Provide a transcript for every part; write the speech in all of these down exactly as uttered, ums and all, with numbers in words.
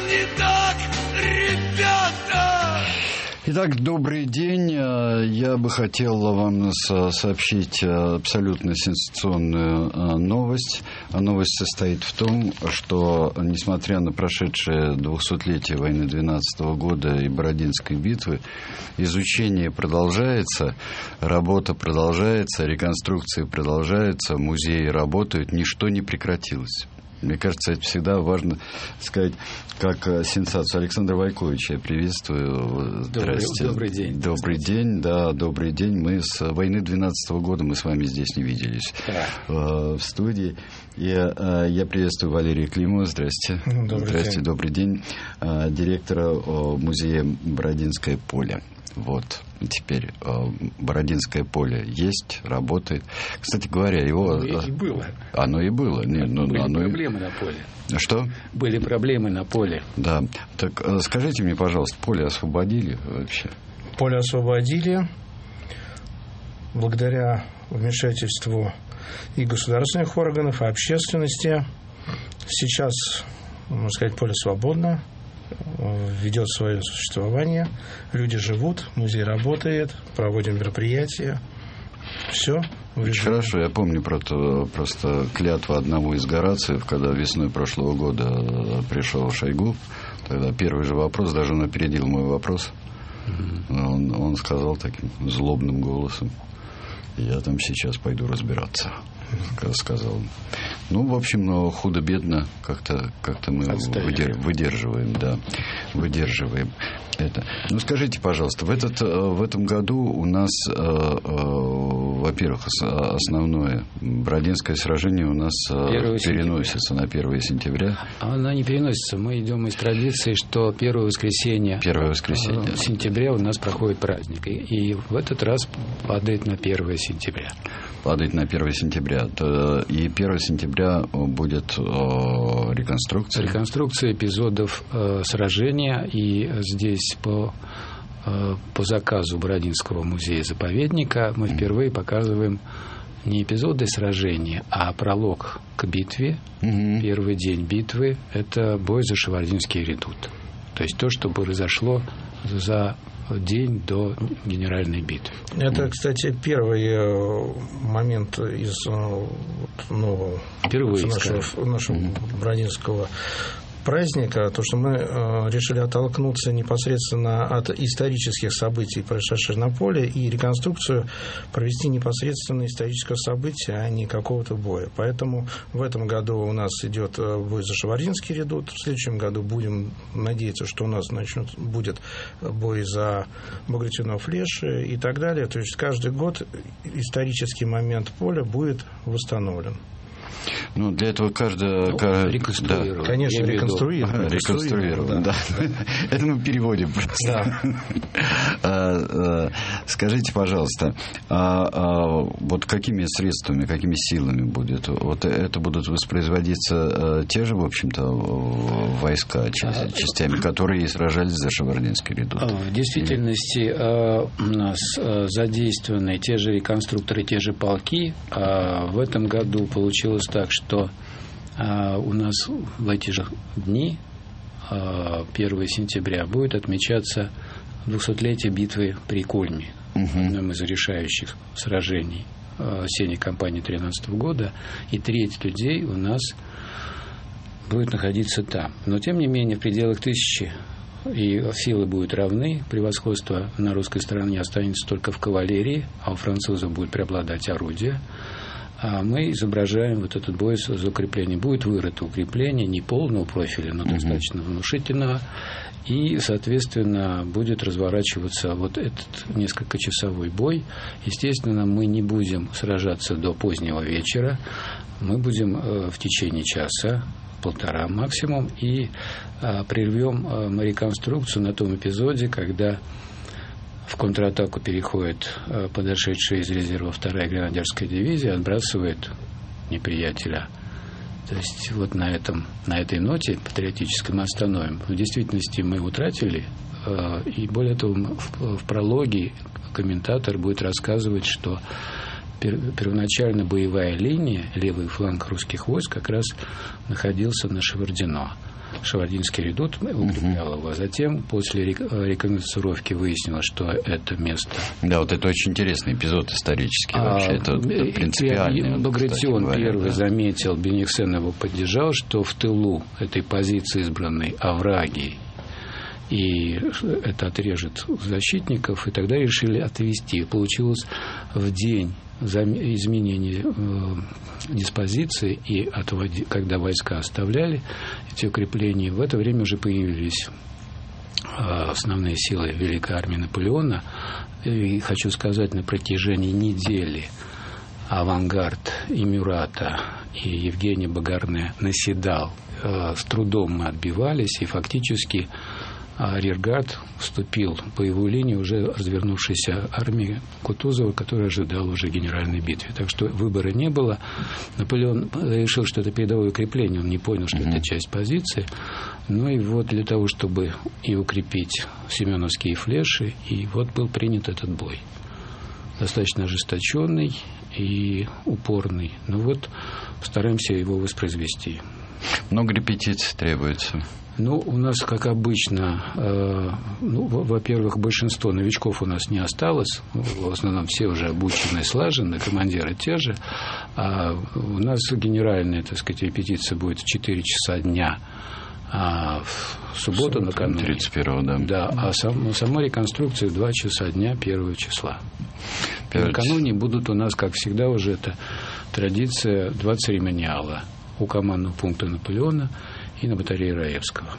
не так, ребята! Итак, добрый день. Я бы хотел вам сообщить абсолютно сенсационную новость. Новость состоит в том, что, несмотря на прошедшее двухсотлетие войны двенадцатого года и Бородинской битвы, изучение продолжается, работа продолжается, реконструкции продолжаются, музеи работают, ничто не прекратилось. Мне кажется, это всегда важно сказать, как сенсацию. Александр Войкович, я приветствую. Здрасте. Добрый, добрый день. Добрый день, да, добрый день. Мы с войны двенадцатого года, мы с вами здесь не виделись, да. В студии. Я, я приветствую Валерия Климова. Здрасте. Добрый Здрасте, день. Добрый день. Директора музея «Бородинское поле». Вот, теперь Бородинское поле есть, работает. Кстати говоря, его... Оно и было. Оно и было. Не, ну, Были оно проблемы и... на поле. Что? Были проблемы на поле. Да. Так скажите мне, пожалуйста, поле освободили вообще? Поле освободили благодаря вмешательству и государственных органов, и общественности. Сейчас, можно сказать, поле свободно, ведет свое существование, люди живут, музей работает, проводим мероприятия, все. Очень хорошо, я помню про то, просто клятву одного из Горациев, когда весной прошлого года пришел Шойгу, тогда первый же вопрос, даже он опередил мой вопрос, mm-hmm. он, он сказал таким злобным голосом: я там сейчас пойду разбираться. Сказал. Ну, в общем, худо-бедно как-то, как-то мы выдер, выдерживаем, да, выдерживаем это. Ну, скажите, пожалуйста, в, этот, в этом году у нас, э, э, во-первых, основное Бородинское сражение у нас переносится на первое сентября. Оно не переносится. Мы идем из традиции, что первое воскресенье, первое воскресенье. сентября у нас проходит праздник. И в этот раз падает на первое сентября. Падает на первое сентября. И первое сентября будет реконструкция. Реконструкция эпизодов э, сражения. И здесь по, э, по заказу Бородинского музея-заповедника мы впервые показываем не эпизоды сражения, а пролог к битве. Угу. Первый день битвы – это бой за Шевардинский редут. То есть то, что произошло за день до генеральной битвы. Это, кстати, первый момент из ну, нашего, нашего mm-hmm. Бородинского праздника, то, что мы э, решили оттолкнуться непосредственно от исторических событий, происшедших на поле, и реконструкцию провести непосредственно историческое событие, а не какого-то боя. Поэтому в этом году у нас идет бой за Шевардинский редут, в следующем году будем надеяться, что у нас начнут, будет бой за Багратионов-Леши и так далее. То есть каждый год исторический момент поля будет восстановлен. Ну, для этого каждый... Ну, каждый реконструировать. Да. Конечно, реконструировать. Реконструировать, да. Это мы переводим просто. Да. Скажите, пожалуйста, вот какими средствами, какими силами будет? Вот это будут воспроизводиться те же, в общем-то, войска, частями, которые сражались за Шевардинский редут? В действительности у нас задействованы те же реконструкторы, те же полки. В этом году получилось так, что а, у нас в эти же дни, а, первого сентября, будет отмечаться двухсотлетие битвы при Кульме, угу. одном из решающих сражений а, осенней кампании тринадцатого года, и треть людей у нас будет находиться там. Но, тем не менее, в пределах тысячи и силы будут равны, превосходство на русской стороне останется только в кавалерии, а у французов будет преобладать орудие. А мы изображаем вот этот бой за укрепление. Будет вырыто укрепление не полного профиля, но достаточно внушительного. И, соответственно, будет разворачиваться вот этот несколькочасовой бой. Естественно, мы не будем сражаться до позднего вечера. Мы будем э, в течение часа, полтора максимум, и э, прервем э, реконструкцию на том эпизоде, когда в контратаку переходит э, подошедшая из резерва вторая гренадерская дивизия, отбрасывает неприятеля. То есть вот на, этом, на этой ноте патриотической мы остановим. В действительности мы утратили, э, и более того, в, в прологе комментатор будет рассказывать, что пер, первоначально боевая линия, левый фланг русских войск как раз находился на Шевардино. Шевардинский редут укреплял его. Затем, после рекогносцировки, выяснилось, что это место... Да, вот это очень интересный эпизод исторический а, вообще. Это, это принципиальный. Багратион первый да. заметил, Бениксен его поддержал, что в тылу этой позиции избранной овраги, и это отрежет защитников, и тогда решили отвести. Получилось в день изменения э, диспозиции, и отводи, когда войска оставляли эти укрепления, в это время уже появились э, основные силы Великой армии Наполеона. И хочу сказать, на протяжении недели авангард и Мюрата, и Евгений Багарне наседал. Э, с трудом мы отбивались, и фактически арьергард вступил в боевую линию уже развернувшейся армии Кутузова, которая ожидала уже генеральной битвы. Так что выбора не было. Наполеон решил, что это передовое укрепление. Он не понял, что mm-hmm. это часть позиции. Ну и вот для того, чтобы и укрепить семеновские флеши, и вот был принят этот бой. Достаточно ожесточенный и упорный. Ну вот постараемся его воспроизвести. Много репетиций требуется. Ну, у нас, как обычно, э, ну, во-первых, большинство новичков у нас не осталось. В основном все уже обучены, слажены, командиры те же. А у нас генеральная, так сказать, репетиция будет в четыре часа дня. А в субботу накануне. тридцать первого, да. Да, а сам, сама реконструкция в два часа дня первого числа. Накануне будут у нас, как всегда, уже это традиция, два церемониала у командного пункта Наполеона и на батарее Раевского.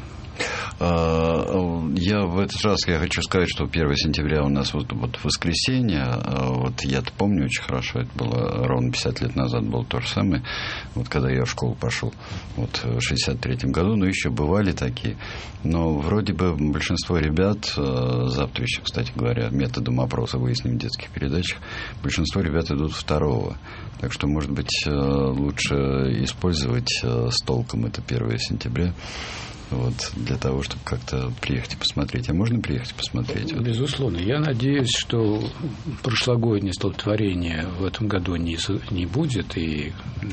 Я в этот раз я хочу сказать, что первого сентября у нас вот, вот воскресенье, вот я-то помню очень хорошо, это было ровно пятьдесят лет назад, было то же самое, вот когда я в школу пошел, вот в шестьдесят третьем году, ну еще бывали такие, но вроде бы большинство ребят, завтра еще, кстати говоря, методом опроса выясним в детских передачах, большинство ребят идут второго, так что, может быть, лучше использовать с толком это первого сентября. Вот, для того, чтобы как-то приехать и посмотреть. А можно приехать и посмотреть? Безусловно. Я надеюсь, что прошлогоднее столпотворение в этом году не, не будет. И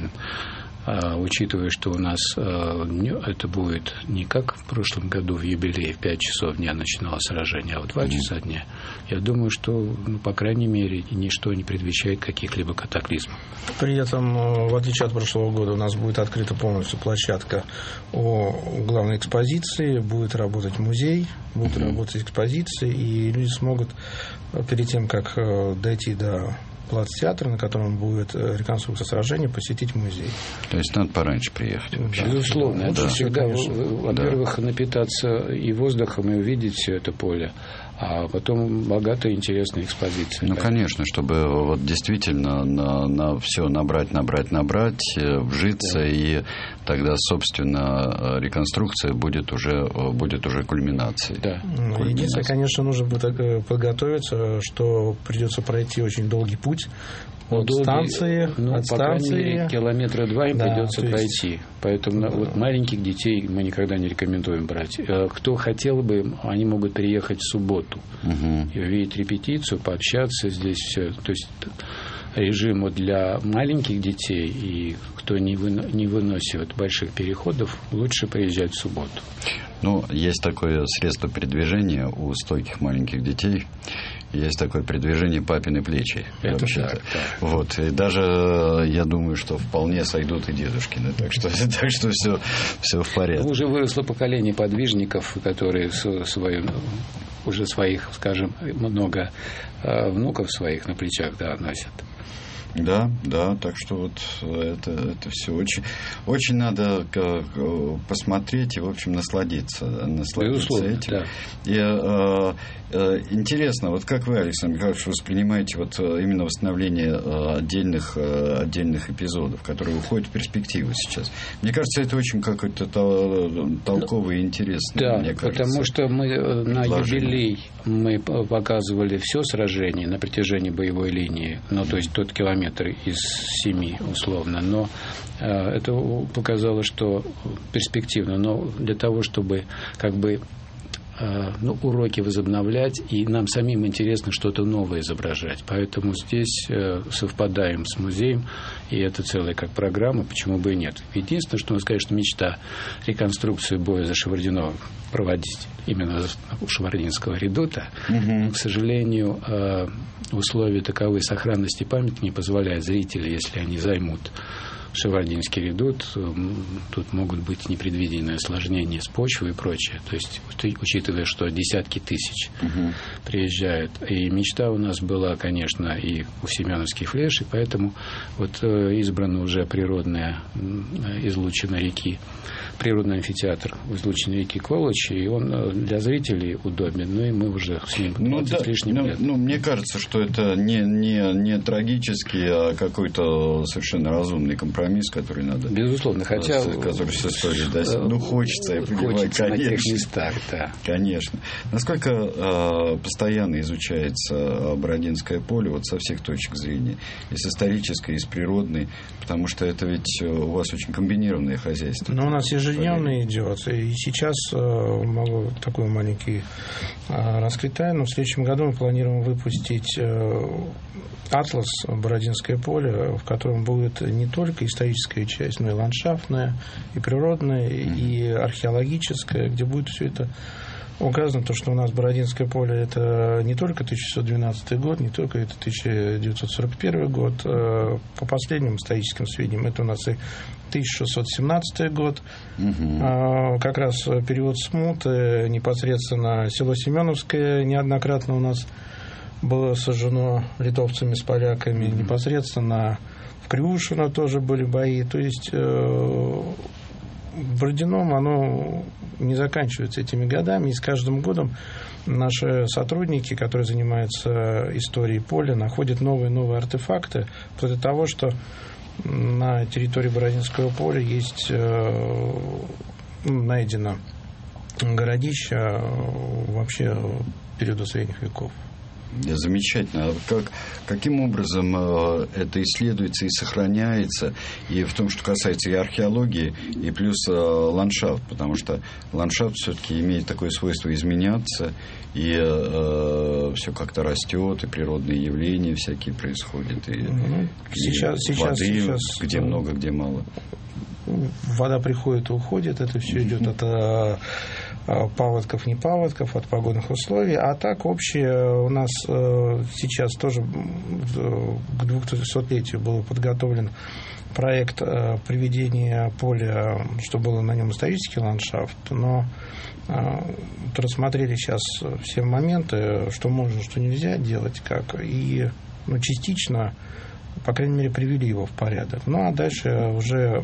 а, учитывая, что у нас а, это будет не как в прошлом году в юбилей, в пять часов дня начиналось сражение, а в два mm-hmm. часа дня, я думаю, что, ну, по крайней мере, ничто не предвещает каких-либо катаклизмов. При этом, в отличие от прошлого года, у нас будет открыта полностью площадка о главной экспозиции, будет работать музей, будут mm-hmm. работать экспозиции, и люди смогут перед тем, как дойти до плацтеатра, на котором будет реконструкция сражения, посетить музей. То есть надо пораньше приехать. Да. Безусловно. Это да. всегда, конечно. Во-первых, да. напитаться и воздухом, и увидеть все это поле, а потом богатая и интересная экспозиция. Ну, да. конечно, чтобы вот действительно на, на все набрать, набрать, набрать, вжиться, да. и тогда, собственно, реконструкция будет уже, будет уже кульминацией. Да. Кульминацией. Единственное, конечно, нужно будет подготовиться, что придется пройти очень долгий путь. От долгий, станции, ну, от по станции. крайней мере, километра два им да, придется есть... пройти. Поэтому да. вот маленьких детей мы никогда не рекомендуем брать. Кто хотел бы, они могут приехать в субботу угу. и увидеть репетицию, пообщаться здесь все. То есть режим вот для маленьких детей и кто не, вы, не выносит больших переходов, лучше приезжать в субботу. Ну, есть такое средство передвижения у стойких маленьких детей. Есть такое передвижение папины плечи. Это так, так. Вот. И даже я думаю, что вполне сойдут и дедушкины. Так что, так что все, все в порядке. Уже выросло поколение подвижников, которые свою, уже своих, скажем, много внуков своих на плечах да, носят. Да, да, так что вот это, это все очень, очень надо посмотреть и, в общем, насладиться, насладиться этим. Да. И э, э, интересно, вот как вы, Александр Михайлович, воспринимаете вот именно восстановление отдельных, отдельных эпизодов, которые уходят в перспективу сейчас? Мне кажется, это очень какой-то толковый и интересный. Да, мне кажется, потому что мы на юбилей мы показывали все сражение на протяжении боевой линии, ну, то есть тот километр из семи, условно, но э, это показало, что перспективно, но для того, чтобы как бы ну, уроки возобновлять, и нам самим интересно что-то новое изображать. Поэтому здесь совпадаем с музеем, и это целая как программа, почему бы и нет. Единственное, что у нас, конечно, мечта реконструкцию боя за Шевардино проводить именно у Шевардинского редута. Угу. К сожалению, условия таковой сохранности памяти не позволяют зрителям, если они займут Шевардинский редут, тут могут быть непредвиденные осложнения с почвой и прочее. То есть, учитывая, что десятки тысяч угу. приезжают. И мечта у нас была, конечно, и у Семеновских флешей, поэтому вот избрана уже природная излучина реки, природный амфитеатр излученной реки Колыча, и он для зрителей удобен, ну и мы уже с ним ну, да, с лишним ну, лет. Ну, мне кажется, что это не, не, не трагический, а какой-то совершенно разумный компромисс, который надо... Безусловно, хотя... Который с историей, да, ну, хочется, я понимаю, хочется конечно. на тех местах, да. Конечно. Насколько э, постоянно изучается Бородинское поле вот со всех точек зрения, и с исторической, и с природной, потому что это ведь у вас очень комбинированное хозяйство. Но у нас ежедневно идет, и сейчас э, могу такой маленький э, раскрыть тайну. В следующем году мы планируем выпустить э, атлас «Бородинское поле», в котором будет не только историческая часть, но и ландшафтная, и природная, mm-hmm. и археологическая, где будет все это указано, то, что у нас Бородинское поле это не только тысяча шестьсот двенадцатый год, не только это тысяча девятьсот сорок первый год. По последним историческим сведениям, это у нас и тысяча шестьсот семнадцатый год, угу. как раз период смуты, непосредственно село Семеновское неоднократно у нас было сожжено литовцами с поляками, угу. непосредственно в Кривушино тоже были бои, то есть Бородином оно не заканчивается этими годами, и с каждым годом наши сотрудники, которые занимаются историей поля, находят новые и новые артефакты, вплоть до того, что на территории Бородинского поля есть найдено городище вообще периода средних веков. Замечательно. А как, каким образом э, это исследуется и сохраняется, и в том, что касается и археологии, и плюс э, ландшафт, потому что ландшафт все-таки имеет такое свойство изменяться, и э, все как-то растет, и природные явления всякие происходят, и, ну, сейчас, и сейчас, воды, сейчас, где много, где мало. Вода приходит и уходит, это все идет от паводков, не паводков, от погодных условий. А так общее у нас сейчас тоже к двухсотлетию был подготовлен проект приведения поля, чтобы было на нем исторический ландшафт, но рассмотрели сейчас все моменты, что можно, что нельзя делать, как, и ну, частично, по крайней мере, привели его в порядок. Ну, а дальше уже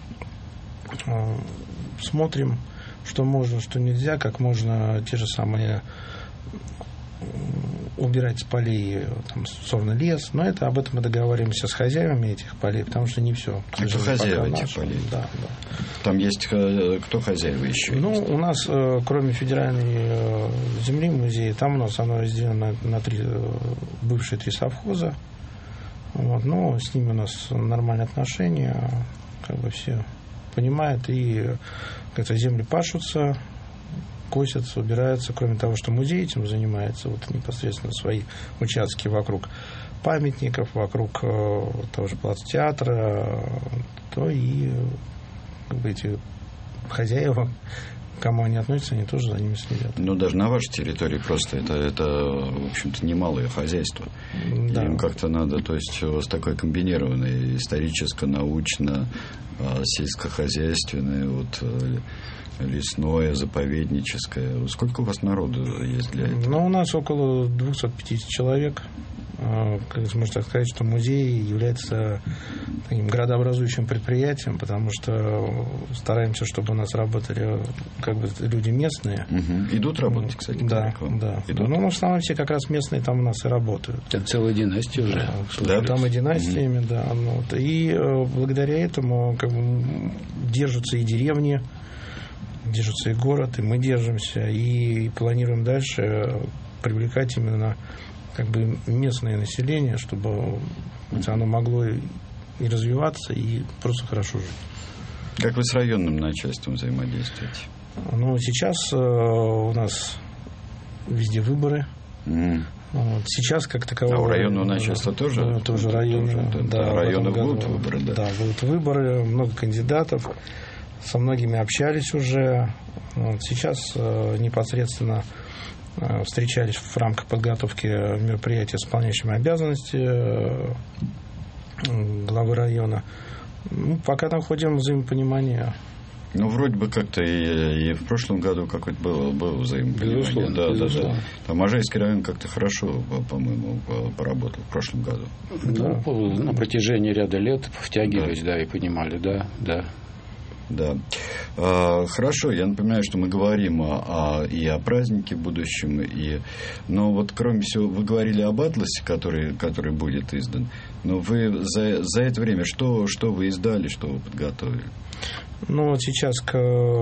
смотрим, что можно, что нельзя, как можно те же самые убирать с полей там, сорный лес, но это об этом мы договариваемся с хозяевами этих полей, потому что не все. А кто хозяева этих полей? Да, да. Там есть кто хозяева еще? Ну, есть? У нас, кроме федеральной земли музея, там у нас оно разделено на, на три бывшие три совхоза. Вот, но с ними у нас нормальные отношения, как бы все понимают, и как-то земли пашутся, косятся, убираются. Кроме того, что музей этим занимается, вот непосредственно свои участки вокруг памятников, вокруг э, того же плацтеатра, то и как бы эти хозяева, к кому они относятся, они тоже за ними следят. Ну, даже на вашей территории просто это, это в общем-то, немалое хозяйство. Да. Им как-то надо, то есть у вас такое комбинированное историческое, научно, сельскохозяйственное, вот, лесное, заповедническое. Сколько у вас народу есть для этого? Ну, у нас около двести пятьдесят человек. Можно так сказать, что музей является таким градообразующим предприятием, потому что стараемся, чтобы у нас работали как бы люди местные. Угу. Идут работать, кстати, да, да. Идут. Ну, в основном все как раз местные там у нас и работают. Там целая династия уже. Да, да, там и династиями, угу. да. Ну, вот. И э, благодаря этому как бы держатся и деревни, держится и город, и мы держимся, и планируем дальше привлекать именно как бы местное население, чтобы оно могло и развиваться, и просто хорошо жить. Как вы с районным начальством взаимодействуете? Ну, сейчас э, у нас везде выборы. Mm. Вот. Сейчас как такового... А у районного начальства тоже? Да, тоже районы. Тоже, да, да, районов будут выборы, да? Да, будут выборы, много кандидатов. Со многими общались уже. Вот. Сейчас э, непосредственно э, встречались в рамках подготовки мероприятия с исполняющими обязанности э, главы района. Ну, пока находим взаимопонимание. Ну, вроде бы как-то и, и в прошлом году какое-то было, было взаимопонимание. Безусловно, да, безусловно. Да, да. Там Можайский район как-то хорошо, по-моему, поработал в прошлом году. Да. Ну, на протяжении ряда лет втягивались, да, да и понимали, да, да. Да. А, хорошо, я напоминаю, что мы говорим о, о, и о празднике будущем, и... но вот кроме всего, вы говорили об атласе, который, который будет издан, но вы за, за это время что, что вы издали, что вы подготовили? Ну, вот сейчас к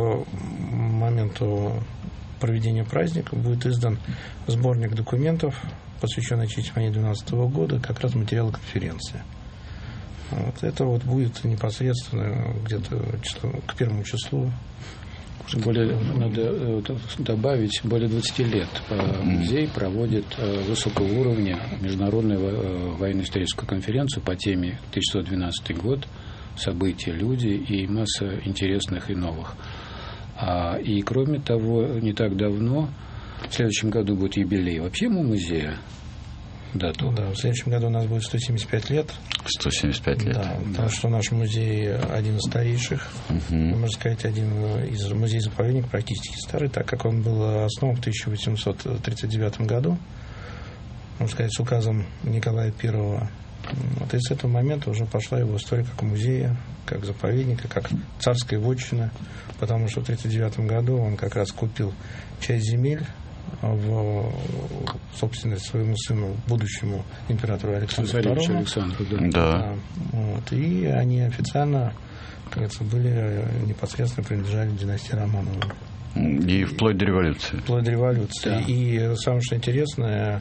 моменту проведения праздника будет издан сборник документов, посвященный Чечне две тысячи двенадцатого года, как раз материалы конференции. Вот это вот будет непосредственно где-то число, к первому числу. Более, надо добавить, более двадцати лет музей проводит высокого уровня международную военно-историческую конференцию по теме тысяча девятьсот двенадцатый год, события, люди и масса интересных и новых. А, и кроме того, не так давно, в следующем году будет юбилей вообще музея. Дату. Да, в следующем году у нас будет сто семьдесят пять лет. сто семьдесят пять лет. Да, потому что наш музей один из старейших. Угу. Можно сказать, один из музей-заповедник практически старый, так как он был основан в тысяча восемьсот тридцать девятом году, можно сказать, с указом Николая Первого. Вот, и с этого момента уже пошла его история как музея, как заповедника, как царской вотчины, потому что в тридцать девятом году он как раз купил часть земель в собственность своему сыну, будущему императору Александру Второму. Александру, да. Да. Да, вот, и они официально, как говорится, были непосредственно принадлежали династии Романовых. И вплоть до революции. Вплоть до революции. Да. И самое что интересное,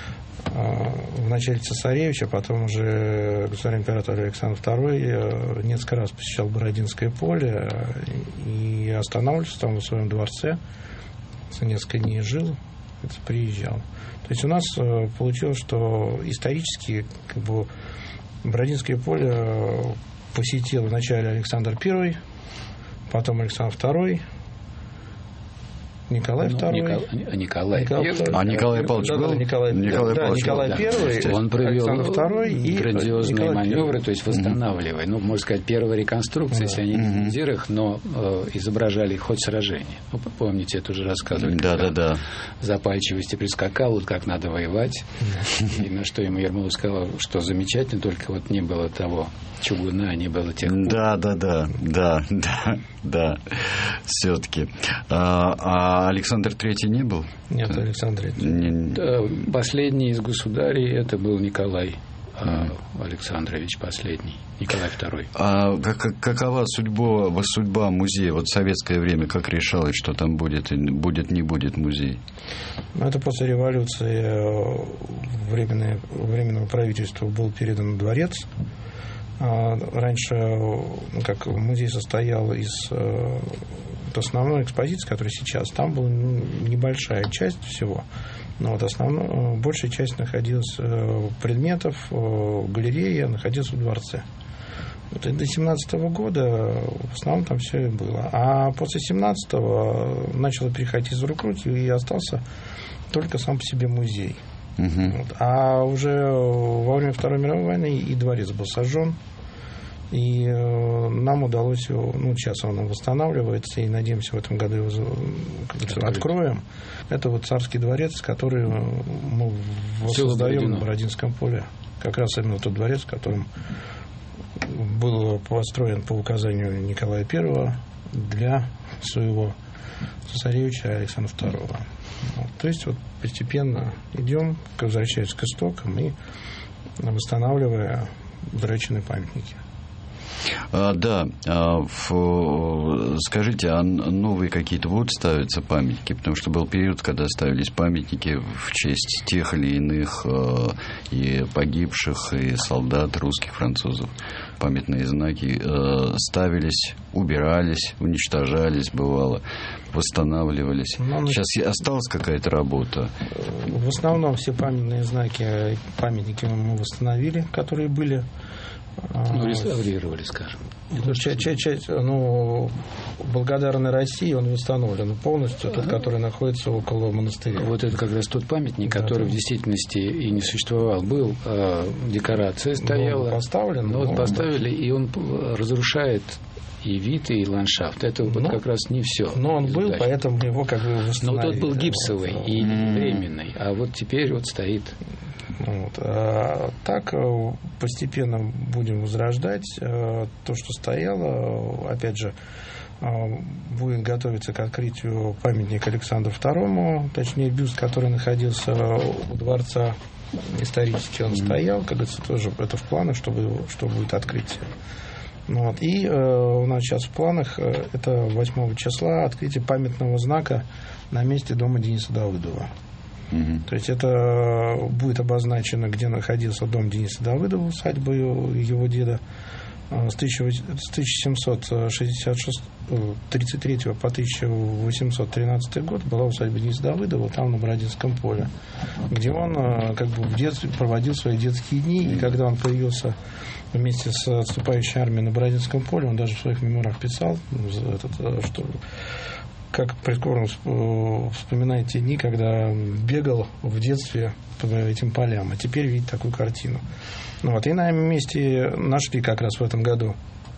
в начале цесаревича, потом уже государь-император Александр Второй несколько раз посещал Бородинское поле и останавливался там в своем дворце. Несколько дней жил, приезжал. То есть у нас получилось, что исторически как бы Бородинское поле посетил вначале Александр Первый, потом Александр Второй, Николай ну, Второй. Николай, Николай, Николай Первый. А Николай Павлович да, был? Да, Николай, Николай, да, Павлович, Николай да. Первый, он провел Александр Второй и грандиозные Николай маневры, Первый. То есть восстанавливая, ну, можно сказать, первая реконструкция, да. Если они не в их, но э, изображали ход сражения. Ну, помните, это уже рассказывали. Да, да, да. Запальчивости прискакал, вот как надо воевать. И на что ему Ермолов сказал, что замечательно, только вот не было того чугуна, не было тех... Да, да, да, да, да, да, все-таки. А, а Александр Третий не был? Нет, Александр Третий. Не... Да, последний из государей это был Николай а, Александрович, последний, Николай Второй. А как, какова судьба, судьба музея? Вот в советское время как решалось, что там будет, будет, не будет музей? Ну, это после революции временное, временного правительства был передан дворец. Раньше, ну, как музей состоял из вот основной экспозиции, которая сейчас, там была небольшая часть всего, но вот основная, большая часть находилась предметов, галерея находилась в дворце. Вот и до семнадцатого года в основном там все и было. А после семнадцатого начало переходить из рук в руки, и остался только сам по себе музей. Uh-huh. Вот. А уже во время Второй мировой войны и дворец был сожжен, и э, нам удалось его, ну, сейчас он восстанавливается, и надеемся, в этом году его откроем. Это вот царский дворец, который мы воссоздаем на Бородинском поле. Как раз именно тот дворец, в котором был построен по указанию Николая Первого для своего цесаревича Александра Второго. Вот. То есть вот постепенно идем, возвращаясь к истокам и восстанавливая утраченные памятники. А, да, а, в, скажите, а новые какие-то будут ставиться памятники? Потому что был период, когда ставились памятники в честь тех или иных а, и погибших, и солдат русских, французов. Памятные знаки а, ставились, убирались, уничтожались, бывало, восстанавливались. Но сейчас осталась какая-то работа? В основном все памятные знаки, памятники мы восстановили, которые были. Ну, реставрировали, скажем. Часть, часть, часть, ну, благодарный России он восстановлен полностью, тот, который находится около монастыря. Вот это как раз тот памятник, который да, в действительности и не существовал. Был, э, декорация стояла. Был поставлен. Но вот поставили, и он разрушает и вид, и ландшафт. Это вот но, как раз не все. Но он был, поэтому его как бы восстановили. Но тот был гипсовый и mm-hmm. временный, а вот теперь вот стоит. Вот. А так постепенно будем возрождать то, что стояло. Опять же, будет готовиться к открытию памятник Александру второму, точнее бюст, который находился у дворца исторически, он mm-hmm. стоял, как говорится, тоже это в планах, чтобы, что будет открытие. Вот. И э, у нас сейчас в планах э, это восьмого числа открытие памятного знака на месте дома Дениса Давыдова. Mm-hmm. То есть это будет обозначено, где находился дом Дениса Давыдова, усадьба его деда. С тысяча семьсот тридцать третьего по тысяча восемьсот тринадцатый год была усадьба Дениса Давыдова там на Бородинском поле, где он как бы в детстве проводил свои детские дни, и когда он появился вместе с отступающей армией на Бородинском поле, он даже в своих мемуарах писал, что как прискорбно вспоминает те дни, когда бегал в детстве по этим полям, а теперь видит такую картину. Ну, вот, и на месте нашли как раз в этом году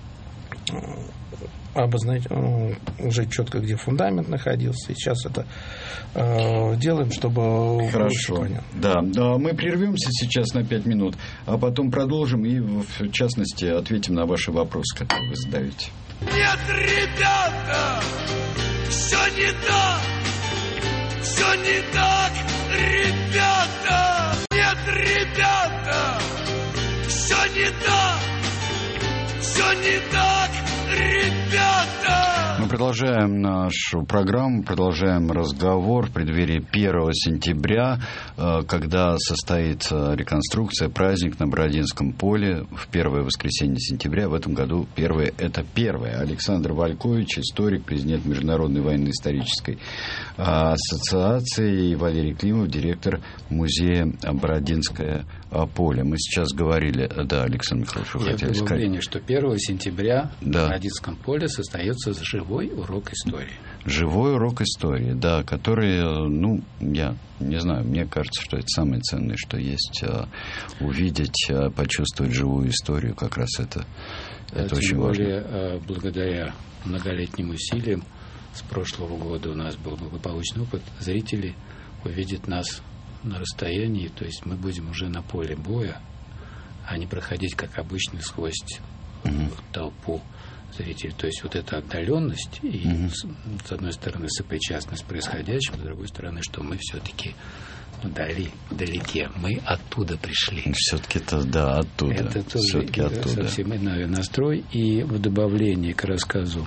обозначить, ну, уже четко, где фундамент находился. И сейчас это э, делаем, чтобы... Хорошо. Да. да, мы прервемся сейчас на пять минут, а потом продолжим и, в частности, ответим на ваши вопросы, которые вы задаете. Нет, ребята, все не так, все не так, ребята. Нет, ребята, все не так, все не так, ребята. Мы продолжаем нашу программу, продолжаем разговор в преддверии первого сентября, когда состоится реконструкция, праздник на Бородинском поле в первое воскресенье сентября. В этом году первое – это первое. Александр Валькович, историк, президент Международной военно-исторической ассоциации, и Валерий Климов, директор музея Бородинское поле. Мы сейчас говорили, да, Александр Михайлович, вы хотели сказать. Я что первого сентября да. на Бородинском поле состоится живой урок истории. Живой урок истории, да, который, ну, я не знаю, мне кажется, что это самое ценное, что есть, увидеть, почувствовать живую историю, как раз это, это Тем очень более, важно. Благодаря многолетним усилиям с прошлого года у нас был благополучный опыт, зрители увидят нас на расстоянии, то есть мы будем уже на поле боя, а не проходить, как обычно, сквозь mm-hmm. толпу зрителей. То есть вот эта отдаленность и, mm-hmm. с, с одной стороны, сопричастность происходящему, с другой стороны, что мы все-таки вдали, вдалеке. Мы оттуда пришли. Все-таки-то, да, оттуда. Это тоже все-таки оттуда. Совсем иной настрой. И в добавлении к рассказу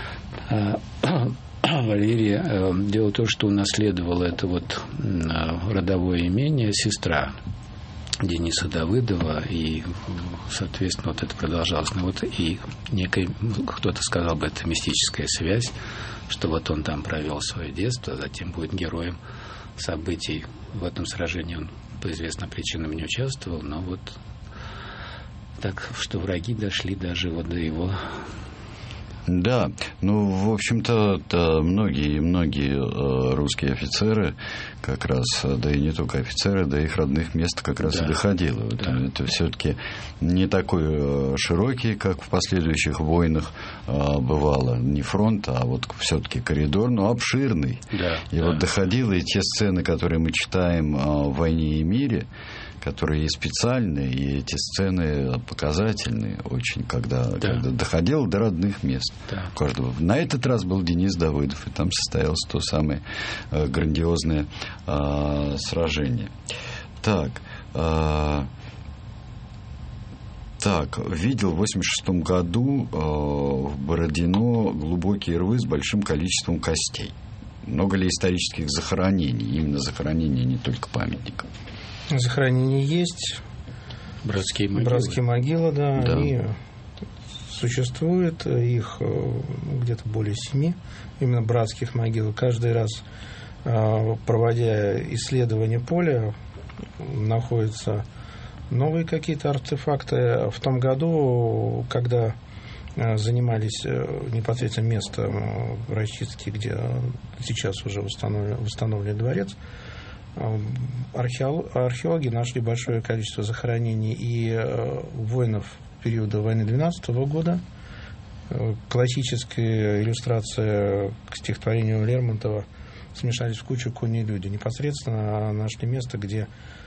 Валерия, дело в том, что унаследовала это вот родовое имение сестра Дениса Давыдова, и, соответственно, вот это продолжалось. Ну вот и некая, кто-то сказал бы, это мистическая связь, что вот он там провел свое детство, затем будет героем событий. В этом сражении он по известным причинам не участвовал, но вот так, что враги дошли даже вот до его... Да, ну, в общем-то, многие многие русские офицеры, как раз, да и не только офицеры, до их родных мест как раз да. и доходило. Да. Это, это все-таки не такой широкий, как в последующих войнах бывало, не фронт, а вот все-таки коридор, но обширный. Да. И да. вот доходило, и те сцены, которые мы читаем в «Войне и мире», которые и специальные, и эти сцены показательные очень, когда, да. когда доходило до родных мест да. каждого. На этот раз был Денис Давыдов, и там состоялось то самое э, грандиозное э, сражение. Так, э, Так, видел в восемьдесят шестом году э, в Бородино глубокие рвы с большим количеством костей. Много ли исторических захоронений? Именно захоронений, не только памятников. Захоронения есть. Братские могилы. Братские могилы, да, да. Они существуют. Их где-то более семи. Именно братских могил. Каждый раз, проводя исследование поля, находятся новые какие-то артефакты. В том году, когда занимались непосредственно местом расчистки, где сейчас уже восстановлен, восстановлен дворец, археологи нашли большое количество захоронений и воинов периода войны двенадцатого года. Классическая иллюстрация к стихотворению Лермонтова «Смешались в кучу кони и люди». Непосредственно нашли место, где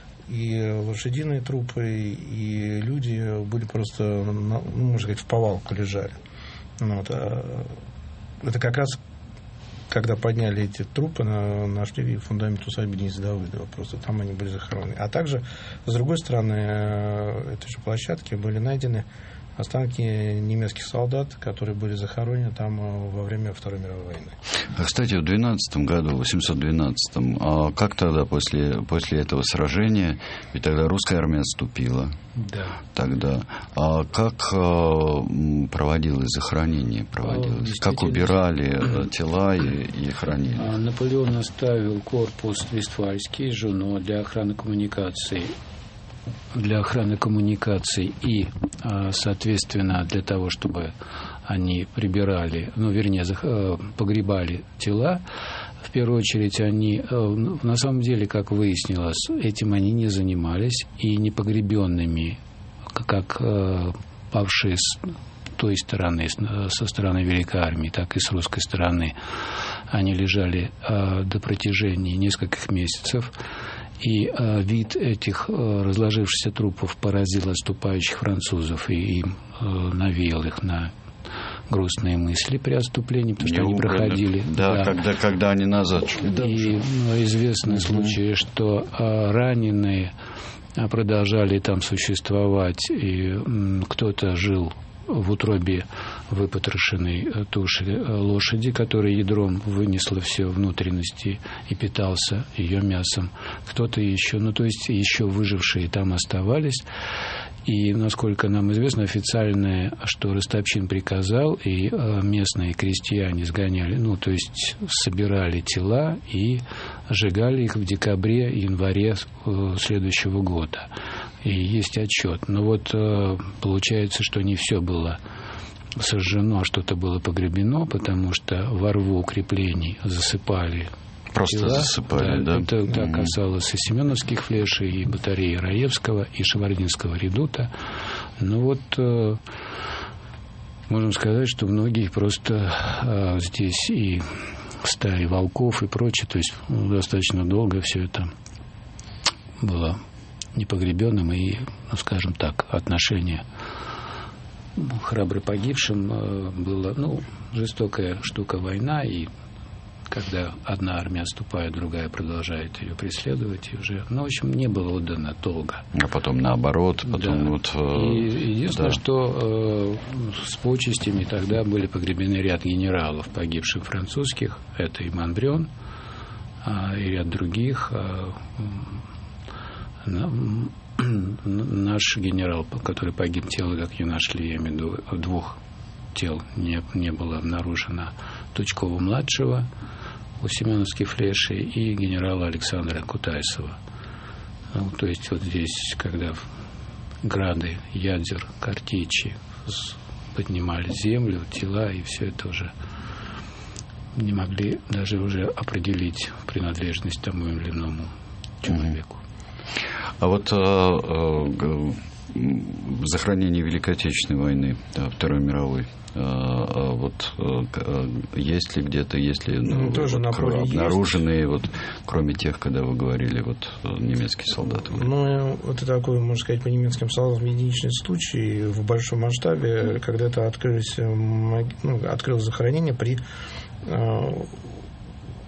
и лошадиные трупы, и люди были просто, ну, можно сказать, в повалку лежали. Вот. Это как раз, когда подняли эти трупы, нашли фундамент усадьбы Дениса Давыдова. Просто там они были захоронены. А также, с другой стороны этой же площадки были найдены останки немецких солдат, которые были захоронены там во время Второй мировой войны. А, кстати, в двенадцатом году, в восемьсот двенадцатом, а как тогда после, после этого сражения, ведь тогда русская армия отступила, да. Тогда, а как а, проводилось захоронение? Проводилось? А, как убирали тела и, и хранили? Наполеон оставил корпус Вестфальский, Жуно для охраны коммуникаций. для охраны коммуникаций и, соответственно, для того, чтобы они прибирали, ну, вернее, погребали тела. В первую очередь они, на самом деле, как выяснилось, этим они не занимались, и непогребенными, как павшие с той стороны, со стороны Великой Армии, так и с русской стороны, они лежали до протяжении нескольких месяцев. И э, вид этих э, разложившихся трупов поразил отступающих французов и им э, навеял их на грустные мысли при отступлении, потому что они проходили. Да, да. Когда, когда они назад шли. Да, и ну, известны угу. случаи, что э, раненые продолжали там существовать, и э, кто-то жил в утробе выпотрошенной туши лошади, которая ядром вынесла все внутренности и питался ее мясом. Кто-то еще, ну то есть еще выжившие там оставались. И, насколько нам известно, официальное, что Ростопчин приказал, и местные крестьяне сгоняли, ну то есть собирали тела и сжигали их в декабре и январе следующего года. И есть отчет. Но вот получается, что не все было сожжено, а что-то было погребено, потому что во рву укреплений засыпали. Просто тела. засыпали, да? да? Это, это mm-hmm. касалось и семеновских флешей, и батареи Раевского, и Шевардинского редута. Ну вот, можем сказать, что многие просто здесь и стаи волков и прочее, то есть достаточно долго все это было непогребенным, и, ну, скажем так, отношение храбро погибшим было, ну, жестокая штука война, и когда одна армия отступает, другая продолжает ее преследовать, и уже, ну, в общем, не было отдано долго. А потом наоборот, потом да. вот... И единственное, да. что э, с почестями тогда были погребены ряд генералов, погибших французских, это и Монбрён, э, и ряд других. Э, Наш генерал, который погиб, тело, как ее нашли, я имею в виду, двух тел не, не было обнаружено. Тучкова-младшего у семеновских флешей и генерала Александра Кутайсова. Ну, то есть вот здесь, когда грады, ядер, картечи поднимали землю, тела, и все это уже не могли даже уже определить принадлежность тому или иному человеку. А вот э, э, захоронение Великой Отечественной войны, да, Второй мировой, э, э, вот э, есть ли где-то, есть ли ну, ну, тоже вот, кро- обнаруженные, есть. Вот, кроме тех, когда вы говорили, вот немецкие солдаты? Ну, это такой, можно сказать, по немецким солдатам единичный случай в большом масштабе, когда это открылось, ну, открылось захоронение при э,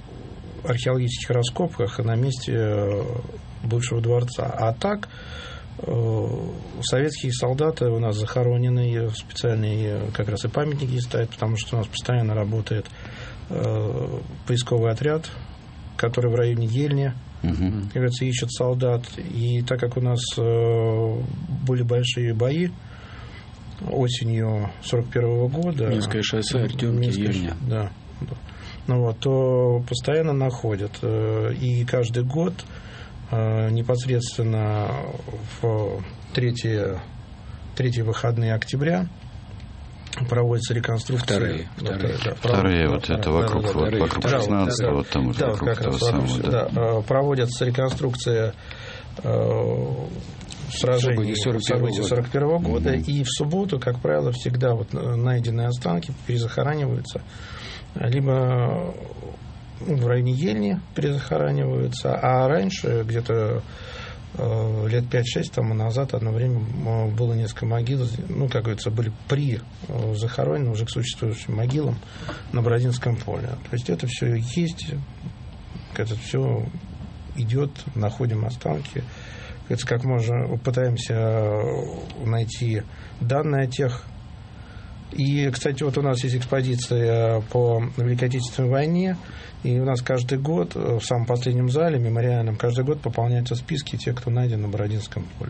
археологических раскопках на месте бывшего дворца. А так, Советские солдаты у нас захоронены, специальные как раз и памятники ставят, потому что у нас постоянно работает поисковый отряд, который в районе Ельни, угу. как говорится, ищет солдат. И так как у нас были большие бои осенью сорок первого года... Минское шоссе, Артемки, Ельня. Да. Ну вот, то постоянно находят. И каждый год непосредственно в третьи, третьи выходные октября проводится реконструкция. Вторые. Вторые, да, вторые вот это вокруг, да, вот, вокруг да, шестнадцатого, да, вот там да, вокруг как того раз самого. Да. Да, проводится реконструкция э, сражений событий сорок первого года, mm-hmm. и в субботу, как правило, всегда вот найденные останки перезахораниваются либо ну, в районе Ельни перезахораниваются, а раньше, где-то э, лет пять-шесть тому назад, одно время было несколько могил, ну, как говорится, были при э, захоронены уже к существующим могилам на Бородинском поле. То есть это все есть, это все идет, находим останки. Это как можно пытаемся найти данные о тех. И, кстати, вот у нас есть экспозиция по Великой Отечественной войне, и у нас каждый год в самом последнем зале, мемориальном, каждый год пополняются списки тех, кто найден на Бородинском поле.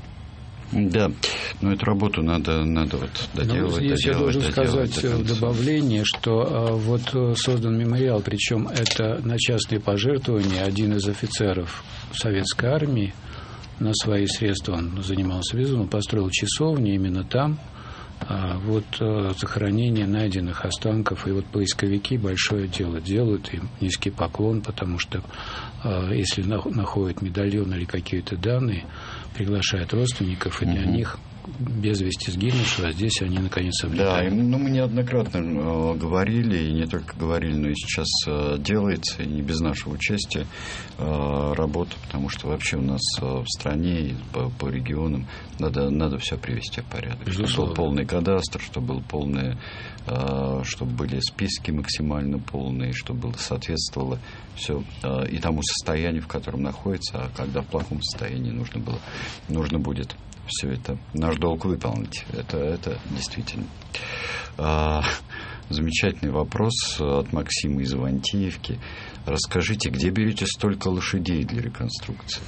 Да, но эту работу надо, надо вот доделать, ну, если доделать, я должен доделать, сказать в добавлении, что а, вот создан мемориал, причем это на частные пожертвования. Один из офицеров советской армии на свои средства, он занимался визом, он построил часовню именно там. А вот а, захоронение найденных останков, и вот поисковики большое дело делают, им низкий поклон, потому что а, если на, находят медальон или какие-то данные, приглашают родственников, и для угу. них без вести сгинувшего, а здесь они наконец обретают. Да, ну, мы неоднократно э, говорили, и не только говорили, но и сейчас э, делается, и не без нашего участия, э, работа, потому что вообще у нас э, в стране, по, по регионам, надо, надо все привести в порядок. Безусловно. Чтобы был полный кадастр, чтобы был полный, э, чтобы были списки максимально полные, чтобы соответствовало все э, и тому состоянию, в котором находится, а когда в плохом состоянии нужно было, нужно будет все это, наш долг выполнить. Это, это действительно. А, замечательный вопрос от Максима из Ивантеевки. Расскажите, где берете столько лошадей для реконструкции?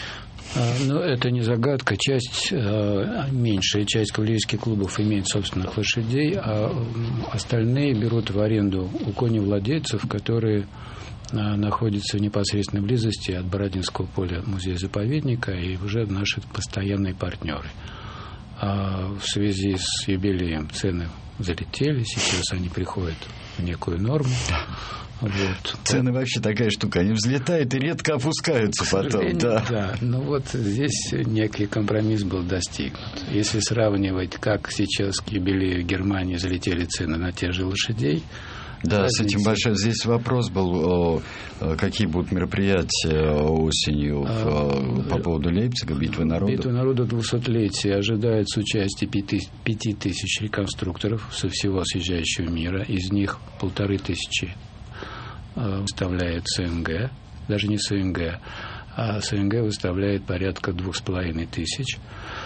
А, ну, это не загадка. Часть, а, меньшая часть кавалерийских клубов имеет собственных лошадей, а остальные берут в аренду у коневладельцев, которые находится в непосредственной близости от Бородинского поля музея-заповедника, и уже наши постоянные партнеры. А в связи с юбилеем цены залетели, сейчас они приходят в некую норму. Вот. Цены вообще такая штука, они взлетают и редко опускаются потом. Да. да, ну вот здесь некий компромисс был достигнут. Если сравнивать, как сейчас к юбилею Германии залетели цены на тех же лошадей, да, разница. С этим большой. Здесь вопрос был, какие будут мероприятия осенью а, по поводу Лейпцига, битвы народов. Битва народов двухсотлетия ожидается участие пяти тысяч реконструкторов со всего съезжающего мира. Из них полторы тысячи выставляет СНГ, даже не СНГ, а СНГ выставляет порядка двух с половиной тысяч.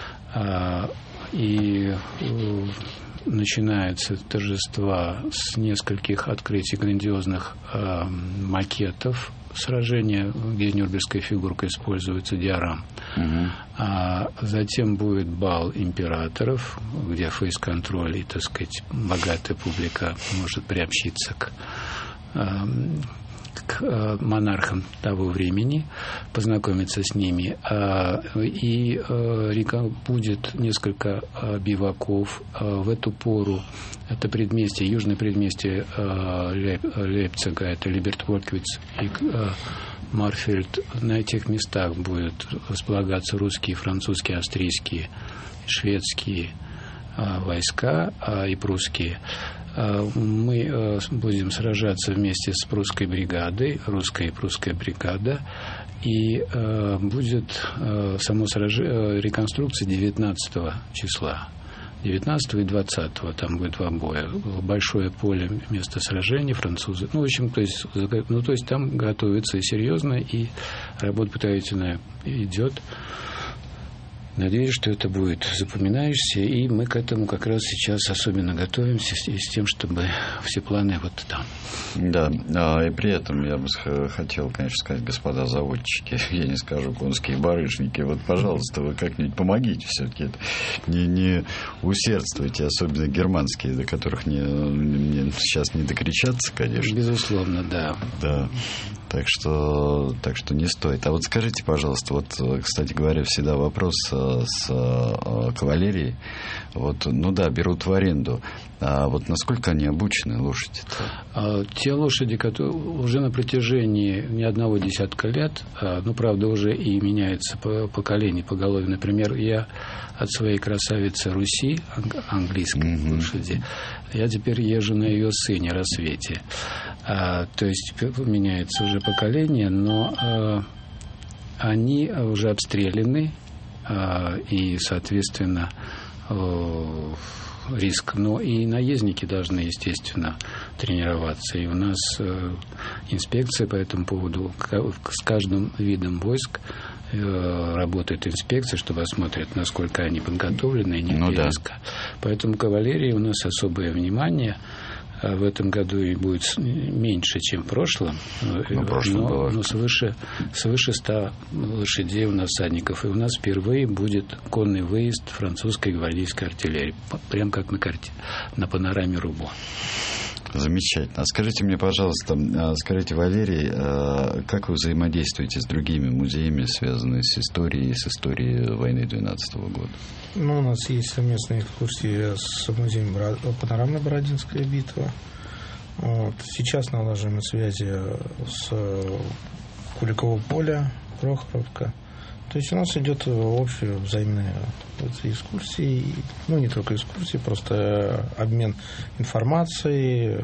И начинаются торжества с нескольких открытий грандиозных э, макетов сражения, где нюрнбергская фигурка используется, диорам. Угу. А затем будет бал императоров, где фейс-контроль и, так сказать, богатая публика может приобщиться к э, к монархам того времени, познакомиться с ними. И будет несколько биваков в эту пору. Это предместье, южное предместье Лейпцига, это Либертволквиц и Марфельд. На этих местах будут располагаться русские, французские, австрийские, шведские войска и прусские. Мы будем сражаться вместе с прусской бригадой, русская и прусская бригада, и будет само сражение, реконструкция девятнадцатого числа. девятнадцатого и двадцатого там будет два боя. Большое поле, место сражения, французы. Ну, в общем, то есть, ну, то есть там готовится и серьезно, и работа подготовительная идет. Надеюсь, что это будет запоминающееся, и мы к этому как раз сейчас особенно готовимся с, с тем, чтобы все планы вот там. Да, и при этом я бы хотел, конечно, сказать, господа заводчики, я не скажу конские барышники, вот, пожалуйста, вы как-нибудь помогите все-таки, не, не усердствуйте, особенно германские, до которых не, не, сейчас не докричаться, конечно. Безусловно, да. Да. Так что, так что не стоит. А вот скажите, пожалуйста, вот, кстати говоря, всегда вопрос с кавалерией. Вот, ну да, берут в аренду. А вот насколько они обучены, лошади-то? Те лошади, которые уже на протяжении не одного десятка лет, ну, правда, уже и меняется поколение, поголовье. Например, я от своей красавицы Руси, английской mm-hmm. лошади, я теперь езжу на ее сыне, Рассвете. А, то есть меняется уже поколение, но а, они уже обстреляны, а, и, соответственно, а, риск. Но и наездники должны, естественно, тренироваться. И у нас а, инспекция по этому поводу с каждым видом войск работает инспекция, чтобы осмотреть, насколько они подготовлены и нет ну, риска. Да. Поэтому кавалерии у нас особое внимание. В этом году и будет меньше, чем в прошлом, ну, прошлом но, но свыше, свыше ста лошадей у нас всадников. И у нас впервые будет конный выезд французской гвардейской артиллерии, прям как на карте, на панораме Рубо. Замечательно. А скажите мне, пожалуйста, скажите, Валерий, как вы взаимодействуете с другими музеями, связанными с историей, с историей войны двенадцатого года? Ну, у нас есть совместные экскурсии с музеем панорамной Бородинская битва. Вот. Сейчас налаживаем связи с Куликового поля, Прохоровка. То есть у нас идет общая взаимная экскурсии, ну не только экскурсии, просто обмен информацией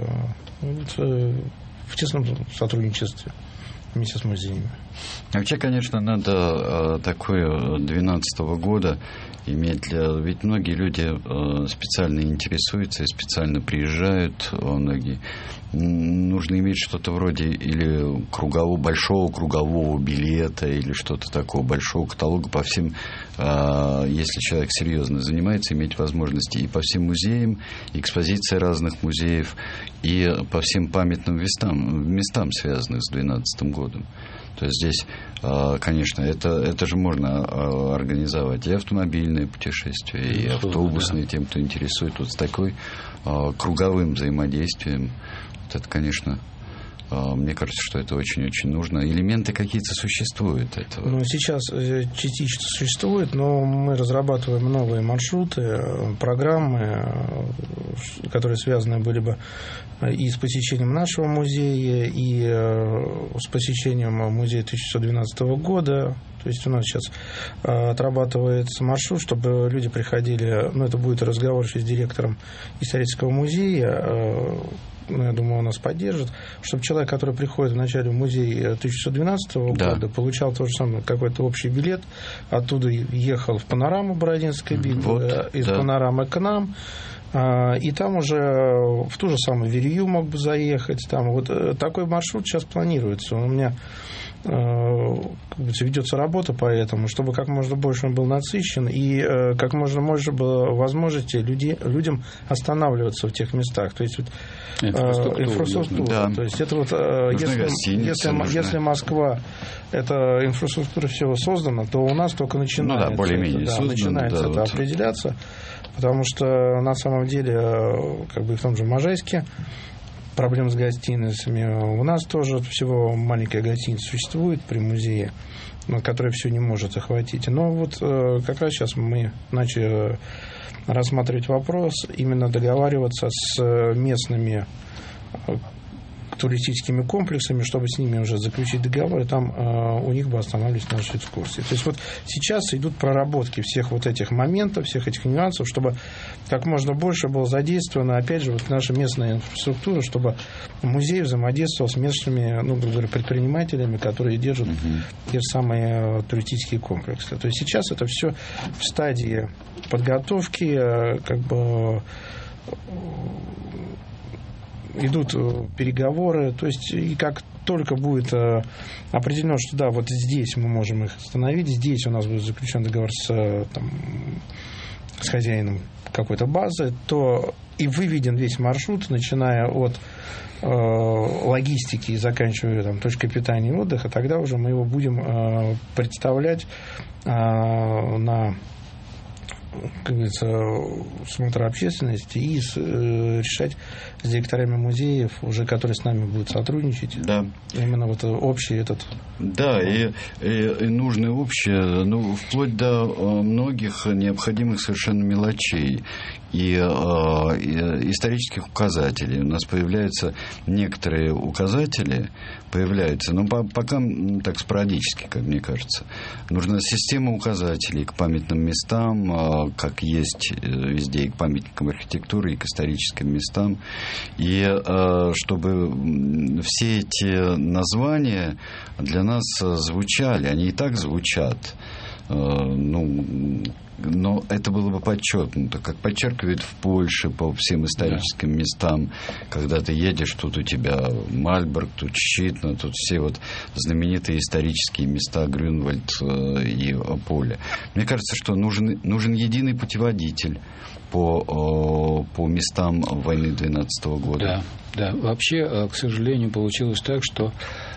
в тесном сотрудничестве вместе с музеями. Вообще, конечно, надо такое двенадцатого года иметь для... Ведь многие люди специально интересуются и специально приезжают, многие. Нужно иметь что-то вроде или кругового, большого кругового билета, или что-то такого, большого каталога по всем, если человек серьезно занимается, иметь возможности и по всем музеям, экспозиции разных музеев, и по всем памятным местам, местам связанным с двенадцатым годом. То есть здесь, конечно, это, это же можно организовать и автомобильные путешествия, и автобусные, да. Тем, кто интересует, вот с такой круговым взаимодействием. Вот это, конечно, мне кажется, что это очень-очень нужно. Элементы какие-то существуют этого. Ну, сейчас частично существует, но мы разрабатываем новые маршруты, программы, которые связаны были бы и с посещением нашего музея, и с посещением музея тысяча девятьсот двенадцатого года. То есть у нас сейчас отрабатывается маршрут, чтобы люди приходили, ну, это будет разговор с директором исторического музея, ну, я думаю, он нас поддержит, чтобы человек, который приходит в начале в музей тысяча девятьсот двенадцатого да. года, получал то же самое, какой-то общий билет, оттуда ехал в панораму Бородинской битвы, вот, из да. панорамы к нам, и там уже в ту же самую Верью мог бы заехать. Там вот такой маршрут сейчас планируется. У меня ведется работа по этому, чтобы как можно больше он был насыщен и как можно больше было возможности люди, людям останавливаться в тех местах. То есть вот, инфраструктура. инфраструктура. Да. То есть это вот если, если, если Москва эта инфраструктура всего создана, то у нас только начинается, ну да, более-менее это, да, создано, начинается да, это вот. определяться. Потому что на самом деле, как бы в том же Можайске проблем с гостиницами. У нас тоже всего маленькая гостиница существует при музее, которая все не может охватить. Но вот как раз сейчас мы начали рассматривать вопрос, именно договариваться с местными туристическими комплексами, чтобы с ними уже заключить договор, и там э, у них бы останавливались наши экскурсии. То есть вот сейчас идут проработки всех вот этих моментов, всех этих нюансов, чтобы как можно больше было задействовано, опять же, вот наша местная инфраструктура, чтобы музей взаимодействовал с местными, ну, грубо говоря, предпринимателями, которые держат uh-huh. те же самые туристические комплексы. То есть сейчас это все в стадии подготовки, как бы идут переговоры, то есть и как только будет определено, что да, вот здесь мы можем их остановить, здесь у нас будет заключен договор с, там, с хозяином какой-то базы, то и выведен весь маршрут, начиная от э, логистики и заканчивая там, точкой питания и отдыха, тогда уже мы его будем э, представлять э, на, как говорится, смотр общественности и с, э, решать с директорами музеев, уже которые с нами будут сотрудничать. Да. Именно вот общий этот... Да, и, и, и нужно общее, ну, вплоть до э, многих необходимых совершенно мелочей и, э, и исторических указателей. У нас появляются некоторые указатели, появляются, но по, пока ну, так спорадически, как мне кажется. Нужна система указателей к памятным местам, э, как есть везде, и к памятникам архитектуры, и к историческим местам. И э, чтобы все эти названия для нас звучали, они и так звучат, э, ну, но это было бы подчеркнуто, как подчеркивают в Польше по всем историческим да. местам, когда ты едешь, тут у тебя Мальборг, тут Щитно, тут все вот знаменитые исторические места Грюнвальд э, и Поле. Мне кажется, что нужен, нужен единый путеводитель по, по местам войны двенадцатого года. Да, да. Вообще, к сожалению, получилось так, что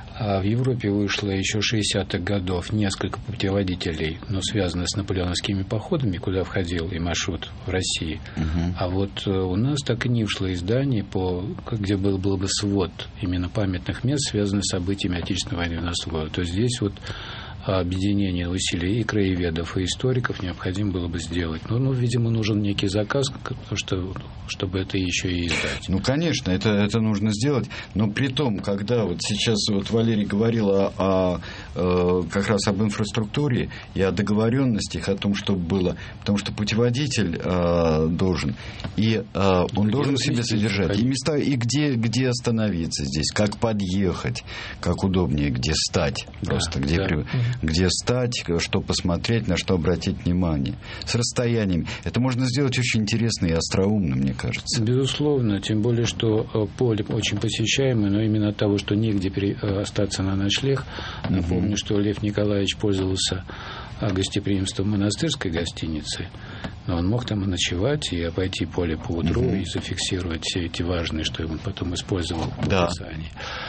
в Европе вышло еще шестидесятых годов несколько путеводителей, но связанных с наполеоновскими походами, куда входил и маршрут в России. Угу. А вот у нас так и не вышло издание, по, где был, был бы свод именно памятных мест, связанных с событиями Отечественной войны двенадцатого года. То есть здесь вот объединение усилий и краеведов, и историков необходимо было бы сделать. Ну, ну видимо, нужен некий заказ, потому что, чтобы это еще и издать. Ну, конечно, это, это нужно сделать. Но при том, когда вот сейчас вот Валерий говорил о, о, о, как раз об инфраструктуре и о договоренностях, о том, что было. Потому что путеводитель э, должен. И э, он и должен в себе содержать и места, и где, где остановиться здесь, как подъехать, как удобнее, где стать. Просто да, где да. При... где стать, что посмотреть, на что обратить внимание. С расстоянием. Это можно сделать очень интересно и остроумно, мне кажется. Безусловно. Тем более, что поле очень посещаемое, но именно от того, что негде остаться на ночлег. Uh-huh. Напомню, что Лев Николаевич пользовался гостеприимством монастырской гостиницы. Но он мог там и ночевать, и обойти поле по утру, uh-huh. и зафиксировать все эти важные, что он потом использовал в да. описании.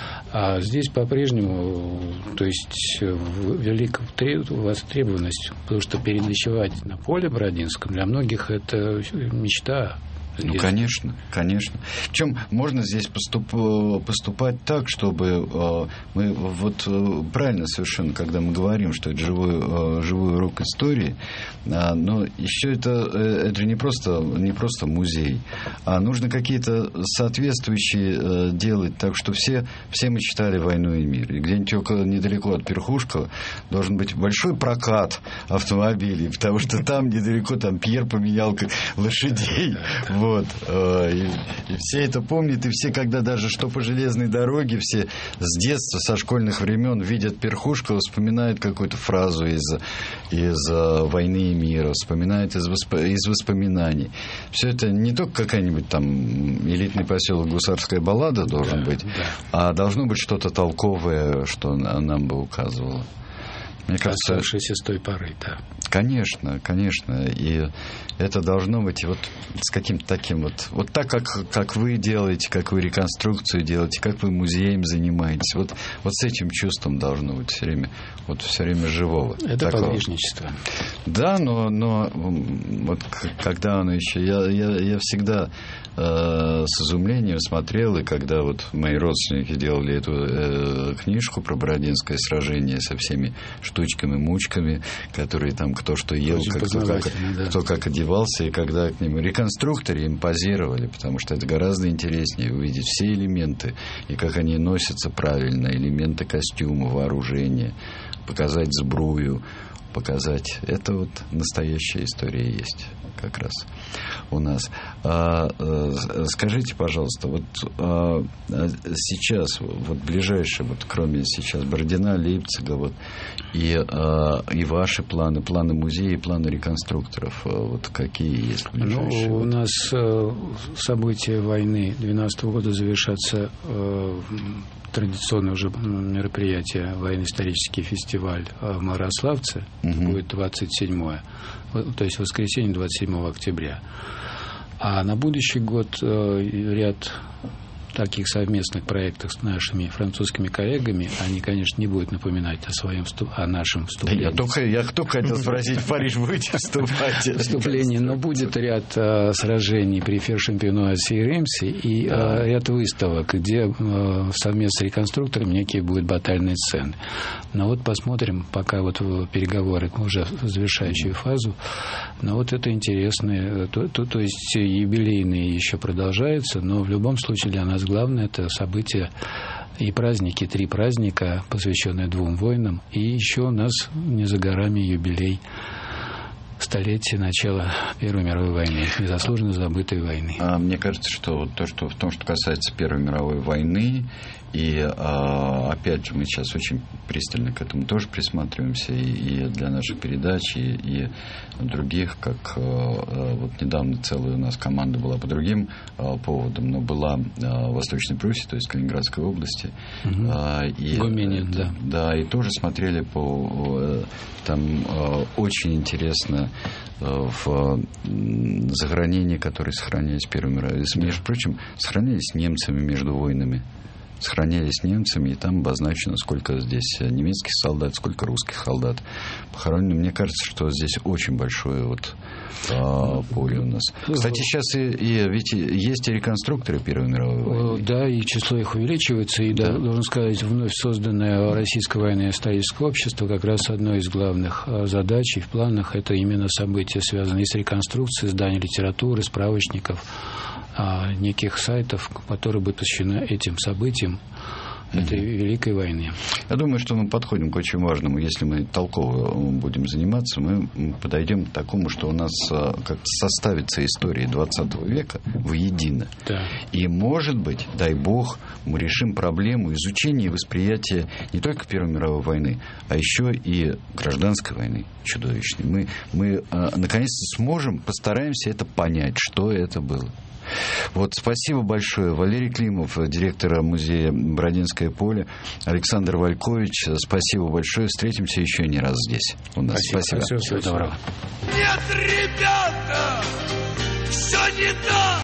А здесь по-прежнему, то есть велика востребованность, потому что переночевать на поле Бородинском для многих это мечта. Ну, конечно, конечно. Причем можно здесь поступ, поступать так, чтобы э, мы вот э, правильно совершенно, когда мы говорим, что это живой, э, живой урок истории, э, но еще это, э, это не просто, не просто музей, а нужно какие-то соответствующие э, делать, так что все, все мы читали «Войну и мир». И где-нибудь около, недалеко от Перхушкова должен быть большой прокат автомобилей, потому что там недалеко там Пьер поменял лошадей. Вот. И, и все это помнят, и все, когда даже что по железной дороге, все с детства, со школьных времен видят Перхушкова, вспоминают какую-то фразу из, из «Войны и мира», вспоминают из, восп... из воспоминаний. Все это не только какая-нибудь там элитный поселок «Гусарская баллада» должен быть, а должно быть что-то толковое, что нам бы указывало. Мне кажется, оставшиеся с той поры, да. Конечно, конечно. И это должно быть вот с каким-то таким вот... Вот так, как, как вы делаете, как вы реконструкцию делаете, как вы музеем занимаетесь. Вот, вот с этим чувством должно быть все время, вот все время живого. Это такого. Подвижничество. Да, но, но вот когда оно еще... Я, я, я всегда э, с изумлением смотрел, и когда вот мои родственники делали эту э, книжку про Бородинское сражение со всеми штучками, мучками, которые там кто что ел, как, кто, как, да. кто как одевался, и когда к ним реконструкторы им позировали, потому что это гораздо интереснее увидеть все элементы, и как они носятся правильно, элементы костюма, вооружения, показать сбрую, показать. Это вот настоящая история есть как раз у нас. А, а, скажите, пожалуйста, вот а, сейчас, вот ближайшие, вот кроме сейчас Бородина, Лейпцига, вот, и, а, и ваши планы, планы музея, планы реконструкторов, вот какие есть ближайшие? Ну, у нас события войны две тысячи двенадцатого года завершатся традиционное уже мероприятие, военно-исторический фестиваль в Малорославце, угу. будет двадцать седьмое, то есть воскресенье двадцать седьмого октября. А на будущий год ряд таких совместных проектов с нашими французскими коллегами, они, конечно, не будут напоминать о своем о нашем вступлении. Да я, только, я только хотел спросить, в Париж будете вступать? Вступление, но будет ряд а, сражений при Фершемпионуасе и Реймсе и да. а, ряд выставок, где а, совместно с реконструкторами некие будут батальные сцены. Но вот посмотрим, пока вот переговоры уже в завершающую фазу, но вот это интересно, то, то, то есть юбилейные еще продолжаются, но в любом случае для нас главное это события и праздники, три праздника, посвященные двум войнам, и еще у нас не за горами юбилей столетия начала Первой мировой войны, незаслуженно забытой войны. А мне кажется, что вот то, что в том, что касается Первой мировой войны, и а, опять же мы сейчас очень пристально к этому тоже присматриваемся, и, и для наших передач, и, и других, как а, вот недавно целая у нас команда была по другим а, поводам, но была а, в Восточной Пруссии, то есть Калининградской области. Угу. А, и, Гуменин, да. Да, и тоже смотрели по... Там а, очень интересно в захоронения, которые сохранялись в Первой мировой. Между прочим, сохранялись немцами между войнами. Сохранялись немцами, и там обозначено, сколько здесь немецких солдат, сколько русских солдат похоронено. Мне кажется, что здесь очень большое вот, а, поле у нас. Кстати, сейчас и, и, ведь есть и реконструкторы Первой мировой войны. Да, и число их увеличивается. И, да. должен сказать, вновь созданное Российское военное историческое общество, как раз одной из главных задач и в планах это именно события, связанные с реконструкцией, изданием литературы, справочников, неких сайтов, которые будут посвящены этим событиям этой mm-hmm. Великой войны. Я думаю, что мы подходим к очень важному. Если мы толково будем заниматься, мы подойдем к такому, что у нас как составится история двадцатого века воедино. Да. И, может быть, дай бог, мы решим проблему изучения и восприятия не только Первой мировой войны, а еще и гражданской войны чудовищной. Мы, мы наконец-то сможем, постараемся это понять, что это было. Вот, спасибо большое. Валерий Климов, директор музея «Бородинское поле», Александр Валькович, спасибо большое. Встретимся еще не раз здесь у нас. Спасибо. Спасибо. Всего доброго. Нет, ребята, все не так.